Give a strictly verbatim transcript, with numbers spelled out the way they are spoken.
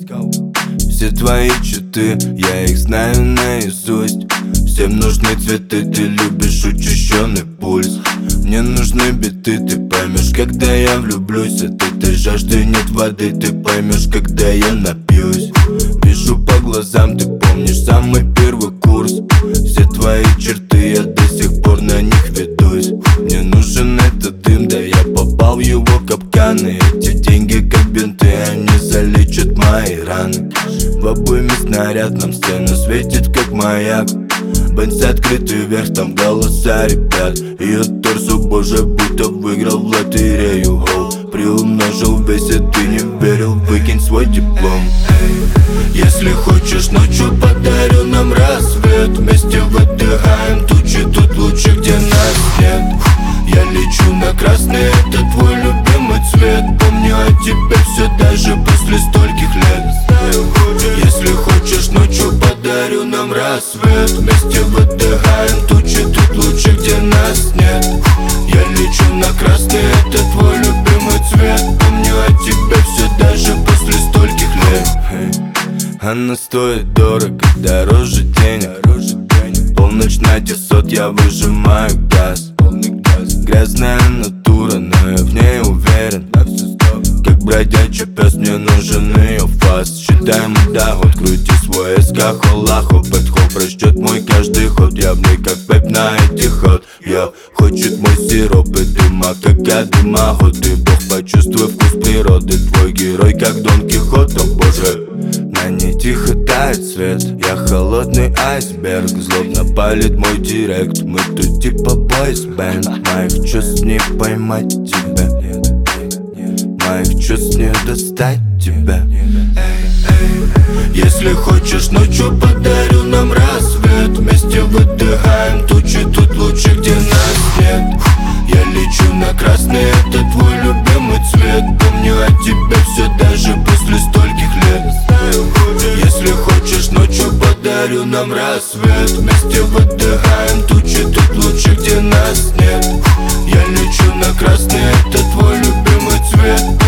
Все твои черты, я их знаю наизусть. Всем нужны цветы, ты любишь учащенный пульс. Мне нужны биты, ты поймешь, когда я влюблюсь. От этой жажды нет воды, ты поймешь, когда я напьюсь. Вижу по глазам, ты помнишь самый первый курс. Все твои черты, я до сих пор на них ведусь. Мне нужен этот дым, да я попал в его капканы. Эти деньги как бинты, они залечат мои раны. В обойме снаряд, нам сцена светит как маяк. Бенз открытый вверх, там голоса ребят. Ее торсу, боже, будто выиграл в лотерею. Гоу, приумножил в весе, ты не верил, выкинь свой диплом. Если хочешь, ночью подарю нам рассвет. Вместе выдыхаем тучи, тут лучше, где нас нет. Я лечу на красный, это твой любимый цвет. Помню о тебе все даже после стольких лет. Если хочешь, ночью подарю нам рассвет. Вместе выдыхаем тучи, тут лучше, где нас нет. Я лечу на красный, это твой любимый цвет. Помню о тебе все даже после стольких лет. Она стоит дорого, дороже денег. Полночь на десот, я выжимаю газ. Грязная натура, но я в ней уверен. Как бродячий пес, мне нужен ее фас. Считаем доход, крути свой эска, холахо. Подход прочтет мой каждый ход. Я в ней как пеп на этиход. Я хочет мой сироп и дыма, как от дымоходы. Бог, почувствуй вкус природы. Твой герой как Дон Кихот, о боже. На ней тихо тает свет, я холодный айсберг. Злобно палит мой директ, мы тут типа бойс бэнд. Моих чувств не поймать тебя, моих чувств не достать тебя. Если хочешь, ночью подарю нам рассвет. Вместе выдыхаем тучи, тут лучше, где нас нет. Я лечу на красный, это твой любимый цвет. Помню о тебе все даже после стольких лет. Если хочешь, ночью подарю нам рассвет. Вместе выдыхаем тучи, тут лучше, где нас нет. Я лечу на красный, это твой любимый цвет.